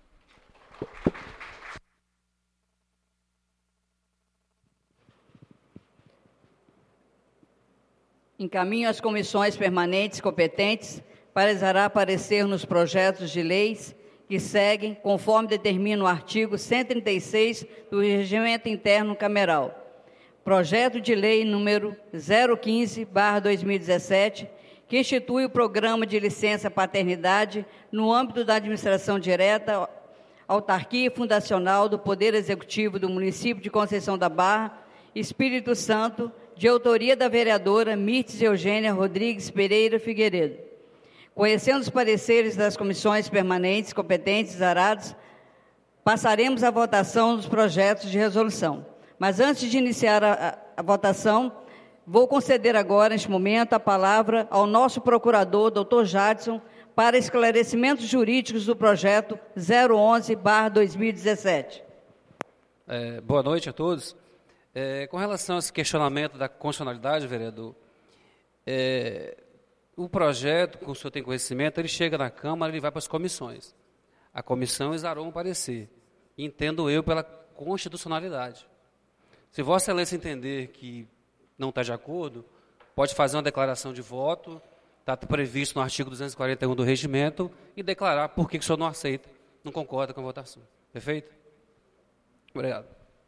Encaminho as comissões permanentes competentes para exarar parecer nos projetos de leis que seguem, conforme determina o artigo cento e trinta e seis do Regimento Interno Cameral. Projeto de lei número zero quinze barra dois mil e dezessete, que institui o programa de licença paternidade no âmbito da administração direta, autarquia fundacional do Poder Executivo do município de Conceição da Barra, Espírito Santo, de autoria da vereadora Mirtes Eugênia Rodrigues Pereira Figueiredo. Conhecendo os pareceres das comissões permanentes competentes zarados, passaremos à votação dos projetos de resolução. Mas antes de iniciar a, a, a votação, vou conceder agora, neste momento, a palavra ao nosso procurador, doutor Jadson, para esclarecimentos jurídicos do projeto zero onze barra dois mil e dezessete. É, boa noite a todos. É, com relação a esse questionamento da constitucionalidade, vereador, é, o projeto, como o senhor tem conhecimento, ele chega na Câmara, ele vai para as comissões. A comissão exarou um parecer. Entendo eu pela constitucionalidade. Se Vossa Excelência entender que não está de acordo, pode fazer uma declaração de voto, está previsto no artigo duzentos e quarenta e um do regimento, e declarar por que o senhor não aceita, não concorda com a votação. Perfeito? Obrigado.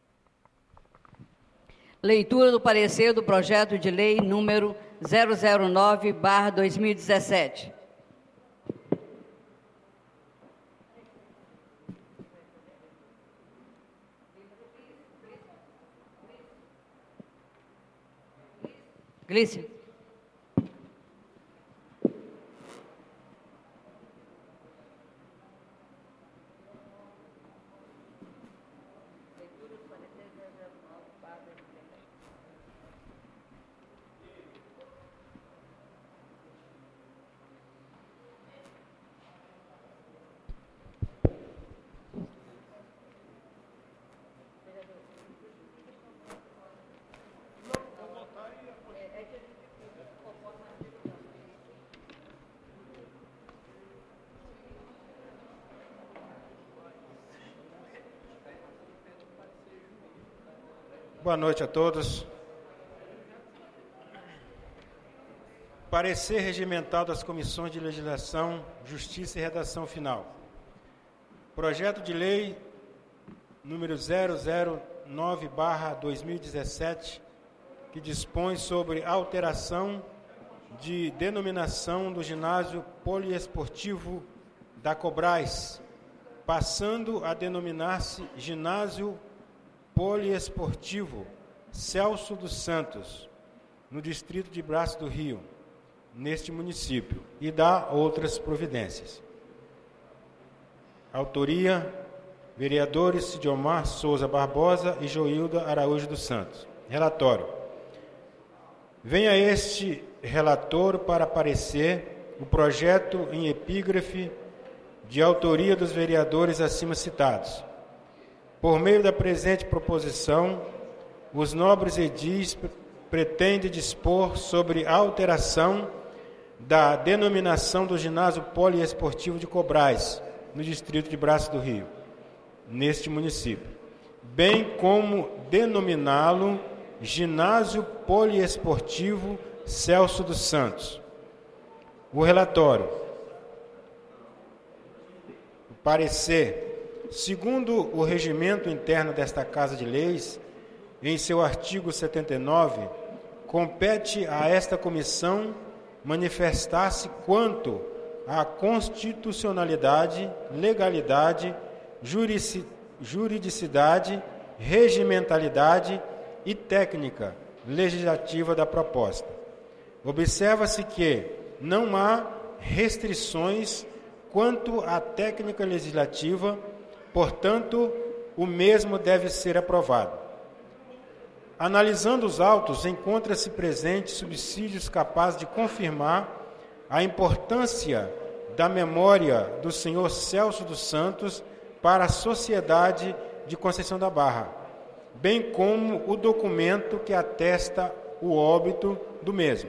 Leitura do parecer do projeto de lei número zero zero nove barra dois mil e dezessete. Glícia. Boa noite a todos. Parecer regimental das Comissões de Legislação, Justiça e Redação Final. Projeto de Lei número zero zero nove barra dois mil e dezessete, que dispõe sobre alteração de denominação do ginásio poliesportivo da Cobrais, passando a denominar-se Ginásio Poliesportivo Celso dos Santos, no distrito de Braço do Rio, neste município, e dá outras providências. Autoria: vereadores Sidiomar Souza Barbosa e Joilda Araújo dos Santos. Relatório: venha este relator para parecer o projeto em epígrafe de autoria dos vereadores acima citados. Por meio da presente proposição, os nobres edis pretendem dispor sobre a alteração da denominação do ginásio poliesportivo de Cobrais, no distrito de Braço do Rio, neste município, bem como denominá-lo Ginásio Poliesportivo Celso dos Santos. O relatório: o parecer: segundo o regimento interno desta Casa de Leis, em seu artigo setenta e nove, compete a esta comissão manifestar-se quanto à constitucionalidade, legalidade, jurici, juridicidade, regimentalidade e técnica legislativa da proposta. Observa-se que não há restrições quanto à técnica legislativa, portanto, o mesmo deve ser aprovado. Analisando os autos, encontra-se presente subsídios capazes de confirmar a importância da memória do senhor Celso dos Santos para a sociedade de Conceição da Barra, bem como o documento que atesta o óbito do mesmo.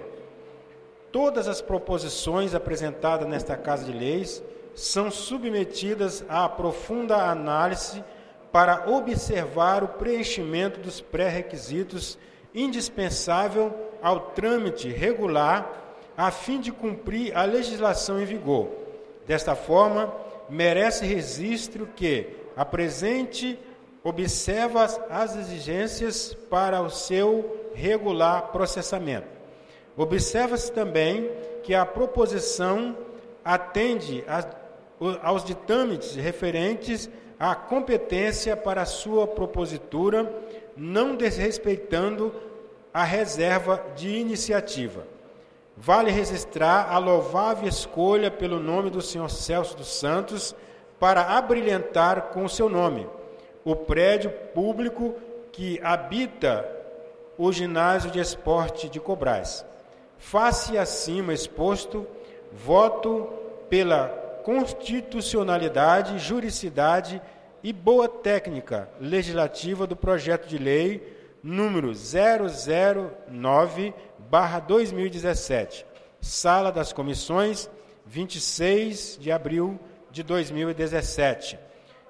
Todas as proposições apresentadas nesta Casa de Leis são submetidas à profunda análise para observar o preenchimento dos pré-requisitos indispensável ao trâmite regular a fim de cumprir a legislação em vigor. Desta forma, merece registro que a presente observa as exigências para o seu regular processamento. Observa-se também que a proposição atende a, aos ditames referentes à competência para a sua propositura, não desrespeitando a reserva de iniciativa. Vale registrar a louvável escolha pelo nome do senhor Celso dos Santos para abrilhantar com o seu nome o prédio público que habita o ginásio de esporte de Cobrais. Face acima exposto, voto pela constitucionalidade, juridicidade e boa técnica legislativa do projeto de lei número zero zero nove barra dois mil e dezessete, Sala das Comissões, vinte e seis de abril de dois mil e dezessete.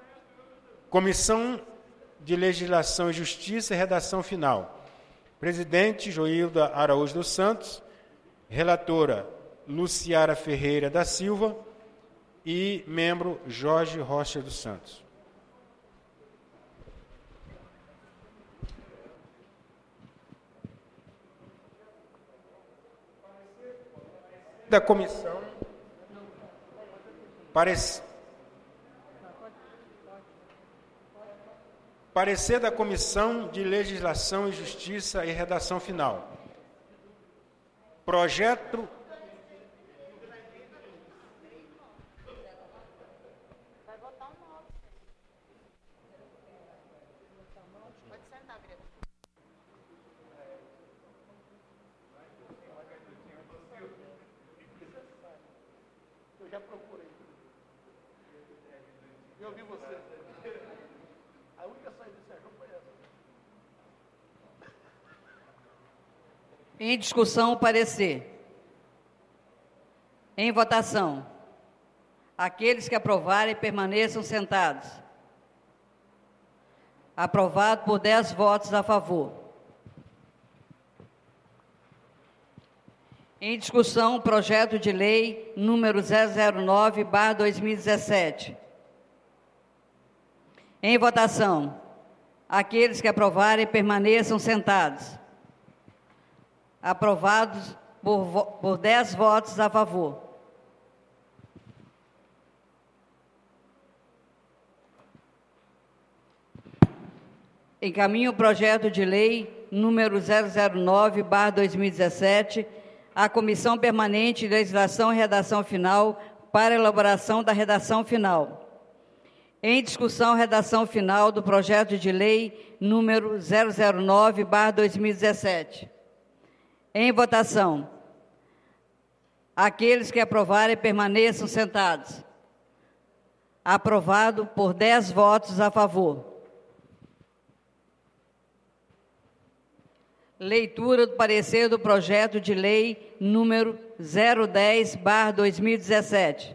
Comissão de Legislação e Justiça, redação final. Presidente Joilda Araújo dos Santos, relatora Luciara Ferreira da Silva e membro Jorge Rocha dos Santos. Da comissão, parece, parecer da Comissão de Legislação e Justiça e redação final. Projeto Eu já procurei. Eu vi você. A única saída do Sérgio foi essa. Em discussão, o parecer. Em votação. Aqueles que aprovarem permaneçam sentados. Aprovado por dez votos a favor. Em discussão, o projeto de lei número zero zero nove barra dois mil e dezessete. Em votação. Aqueles que aprovarem permaneçam sentados. Aprovados por, vo- por dez votos a favor. Encaminho o projeto de lei número zero zero nove barra dois mil e dezessete à Comissão Permanente de Legislação e Redação Final para elaboração da redação final. Em discussão, redação final do projeto de lei número zero zero nove barra dois mil e dezessete. Em votação. Aqueles que aprovarem permaneçam sentados. Aprovado por dez votos a favor. Leitura do parecer do projeto de lei número zero dez barra dois mil e dezessete.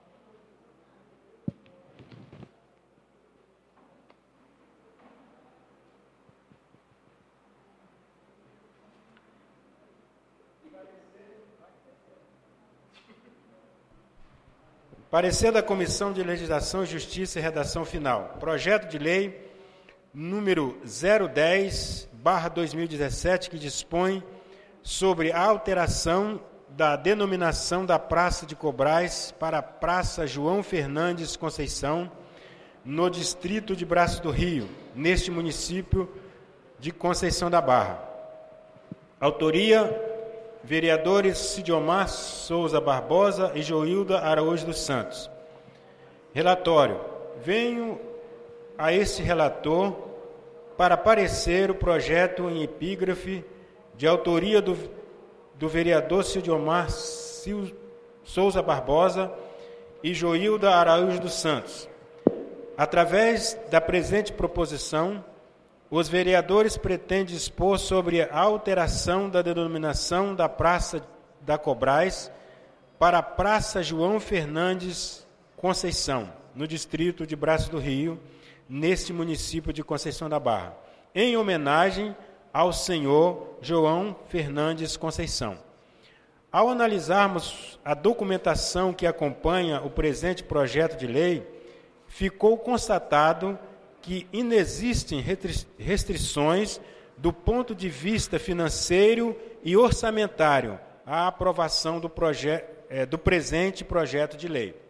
Parecer da Comissão de Legislação, Justiça e Redação Final. Projeto de lei número zero dez barra dois mil e dezessete, que dispõe sobre a alteração da denominação da Praça de Cobrais para Praça João Fernandes Conceição, no distrito de Braço do Rio, neste município de Conceição da Barra. Autoria: vereadores Sidiomar Souza Barbosa e Joilda Araújo dos Santos. Relatório: venho a este relator para parecer o projeto em epígrafe de autoria do, do vereador Sidiomar Sil, Souza Barbosa e Joilda Araújo dos Santos. Através da presente proposição, os vereadores pretendem dispor sobre a alteração da denominação da Praça da Cobrais para a Praça João Fernandes Conceição, no distrito de Braço do Rio, neste município de Conceição da Barra, em homenagem ao senhor João Fernandes Conceição. Ao analisarmos a documentação que acompanha o presente projeto de lei, ficou constatado que inexistem restrições do ponto de vista financeiro e orçamentário à aprovação do, proje- eh, do presente projeto de lei.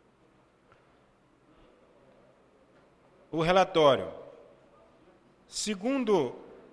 O relatório. Segundo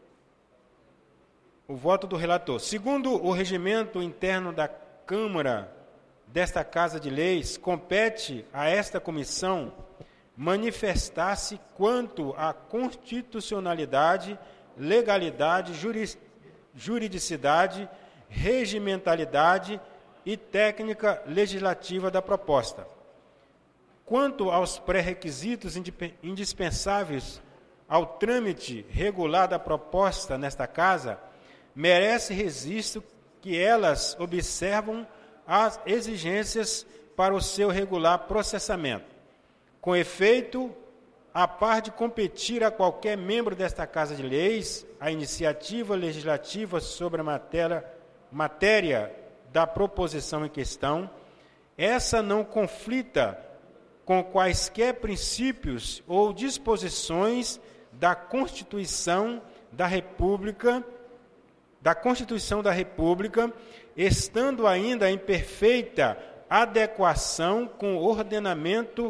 o voto do relator, segundo o regimento interno da Câmara desta Casa de Leis, compete a esta comissão manifestar-se quanto à constitucionalidade, legalidade, juris, juridicidade, regimentalidade e técnica legislativa da proposta. Quanto aos pré-requisitos indispensáveis ao trâmite regular da proposta nesta Casa, merece registro que elas observam as exigências para o seu regular processamento. Com efeito, a par de competir a qualquer membro desta Casa de Leis, a iniciativa legislativa sobre a matéria, matéria da proposição em questão, essa não conflita com quaisquer princípios ou disposições da Constituição da República, da Constituição da República, estando ainda em perfeita adequação com o ordenamento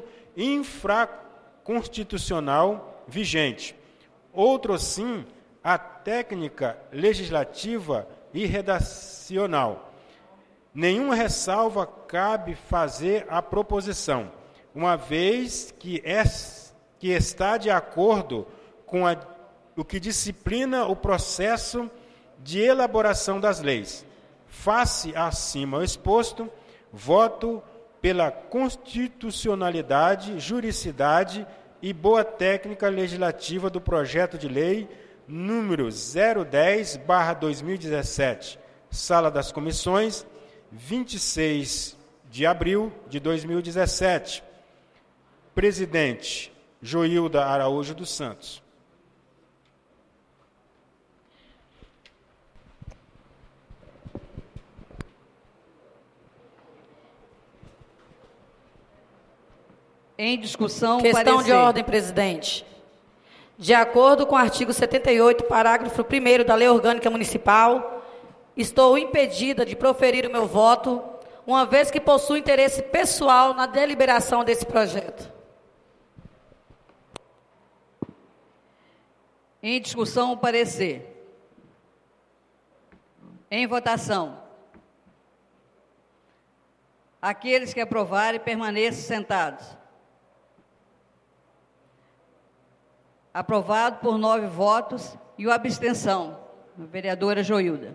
infraconstitucional vigente. Outro sim, a técnica legislativa e redacional. Nenhuma ressalva cabe fazer à proposição, uma vez que, é, que está de acordo com a, o que disciplina o processo de elaboração das leis. Face acima ao exposto, voto pela constitucionalidade, juridicidade e boa técnica legislativa do projeto de lei número zero dez barra dois mil e dezessete, Sala das Comissões, vinte e seis de abril de dois mil e dezessete. Presidente Joilda Araújo dos Santos. Em discussão, Questão parecer. de ordem, presidente. De acordo com o artigo setenta e oito, parágrafo primeiro da Lei Orgânica Municipal, estou impedida de proferir o meu voto, uma vez que possuo interesse pessoal na deliberação desse projeto. Em discussão, o parecer. Em votação. Aqueles que aprovarem, permaneçam sentados. Aprovado por nove votos e uma abstenção. A vereadora Joilda.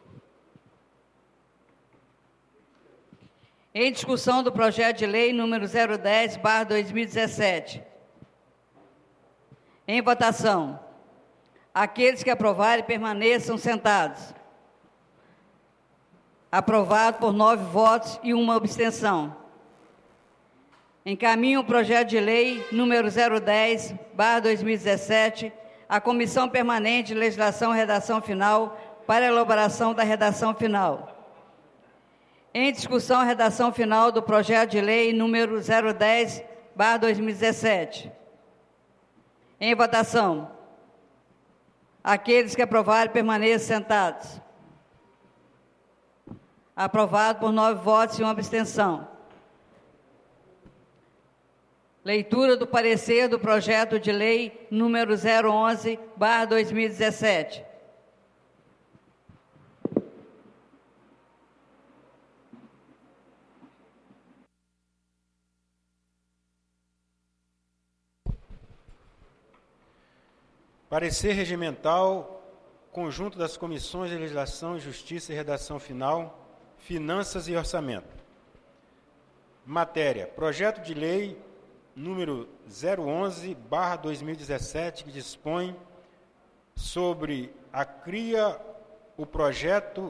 Em discussão do projeto de lei número zero dez barra dois mil e dezessete. Em votação. Aqueles que aprovarem, permaneçam sentados. Aprovado por nove votos e uma abstenção. Encaminho o projeto de lei número zero dez barra dois mil e dezessete à Comissão Permanente de Legislação e Redação Final para a elaboração da redação final. Em discussão, a redação final do projeto de lei número zero dez barra dois mil e dezessete. Em votação. Aqueles que aprovarem, permaneçam sentados. Aprovado por nove votos e uma abstenção. Leitura do parecer do projeto de lei número zero onze barra dois mil e dezessete. Parecer regimental, conjunto das comissões de Legislação, Justiça e Redação Final, Finanças e Orçamento. Matéria: projeto de lei número zero onze barra dois mil e dezessete, que dispõe sobre a cria, o projeto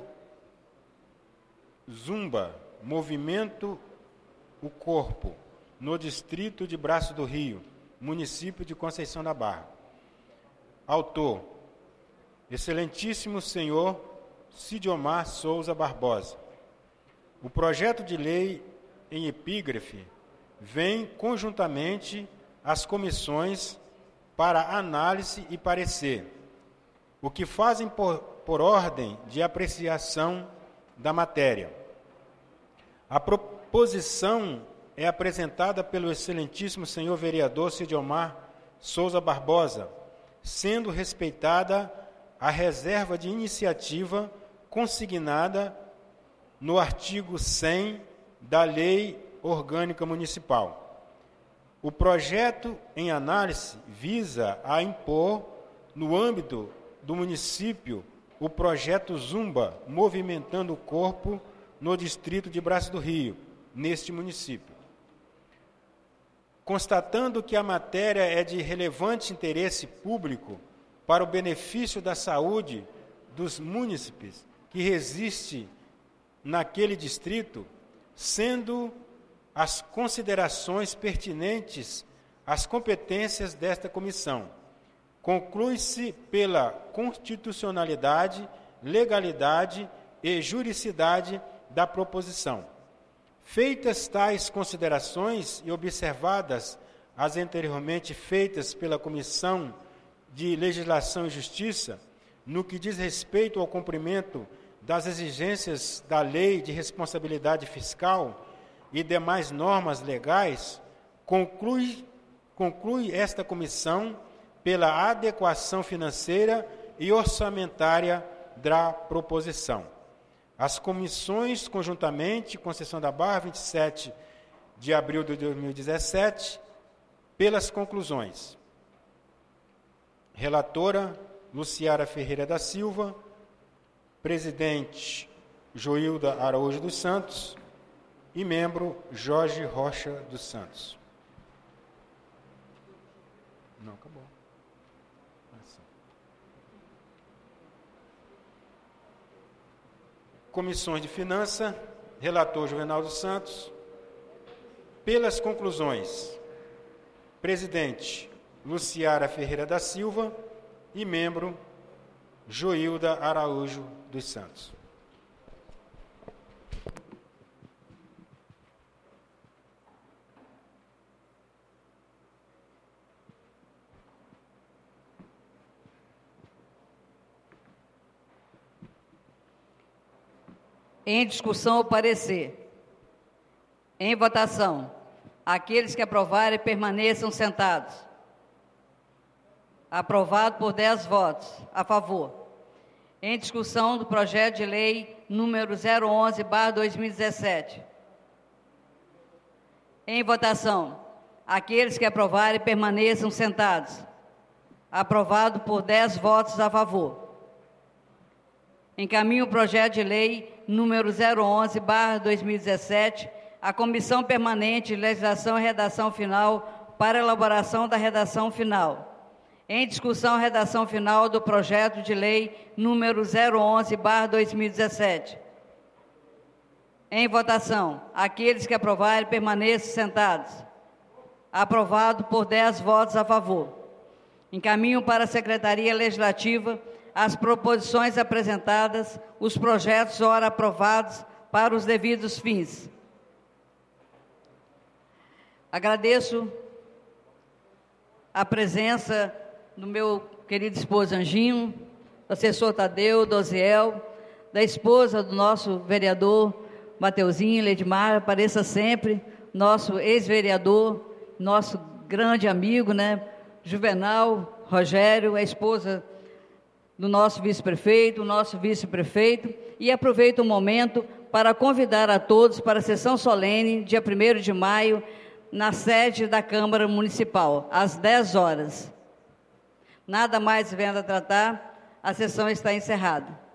Zumba, Movimento o Corpo, no distrito de Braço do Rio, município de Conceição da Barra. Autor: excelentíssimo senhor Cidiomar Souza Barbosa. O projeto de lei em epígrafe vem conjuntamente às comissões para análise e parecer, o que fazem por, por ordem de apreciação da matéria. A proposição é apresentada pelo excelentíssimo senhor vereador Cidiomar Souza Barbosa, sendo respeitada a reserva de iniciativa consignada no artigo cem da Lei Orgânica Municipal. O projeto em análise visa a impor, no âmbito do município, o projeto Zumba, Movimentando o Corpo, no distrito de Braço do Rio, neste município. Constatando que a matéria é de relevante interesse público para o benefício da saúde dos munícipes que resiste naquele distrito, sendo as considerações pertinentes às competências desta comissão, conclui-se pela constitucionalidade, legalidade e juridicidade da proposição. Feitas tais considerações e observadas as anteriormente feitas pela Comissão de Legislação e Justiça, no que diz respeito ao cumprimento das exigências da Lei de Responsabilidade Fiscal e demais normas legais, conclui, conclui esta comissão pela adequação financeira e orçamentária da proposição. As comissões, conjuntamente, Conceição da Barra, vinte e sete de abril de dois mil e dezessete, pelas conclusões. Relatora, Luciara Ferreira da Silva. Presidente, Joilda Araújo dos Santos. E membro, Jorge Rocha dos Santos. Não, acabou. Comissões de Finança, relator Juvenal dos Santos. Pelas conclusões, presidente Luciara Ferreira da Silva e membro Joilda Araújo dos Santos. Em discussão, o parecer. Em votação. Aqueles que aprovarem permaneçam sentados. Aprovado por dez votos a favor. Em discussão do projeto de lei número zero onze barra dois mil e dezessete. Em votação. Aqueles que aprovarem permaneçam sentados. Aprovado por dez votos a favor. Encaminho o projeto de lei número zero onze barra dois mil e dezessete à Comissão Permanente de Legislação e Redação Final para elaboração da redação final. Em discussão, a redação final do projeto de lei número zero onze barra dois mil e dezessete. Em votação, aqueles que aprovarem permaneçam sentados. Aprovado por dez votos a favor. Encaminho para a Secretaria Legislativa as proposições apresentadas, os projetos ora aprovados para os devidos fins. Agradeço a presença do meu querido esposo Anjinho, do assessor Tadeu, do Osiel, da esposa do nosso vereador Mateuzinho, Ledmar, apareça sempre, nosso ex-vereador, nosso grande amigo, né, Juvenal, Rogério, a esposa do nosso vice-prefeito, o nosso vice-prefeito, e aproveito o momento para convidar a todos para a sessão solene, dia primeiro de maio, na sede da Câmara Municipal, às dez horas. Nada mais vendo a tratar, a sessão está encerrada.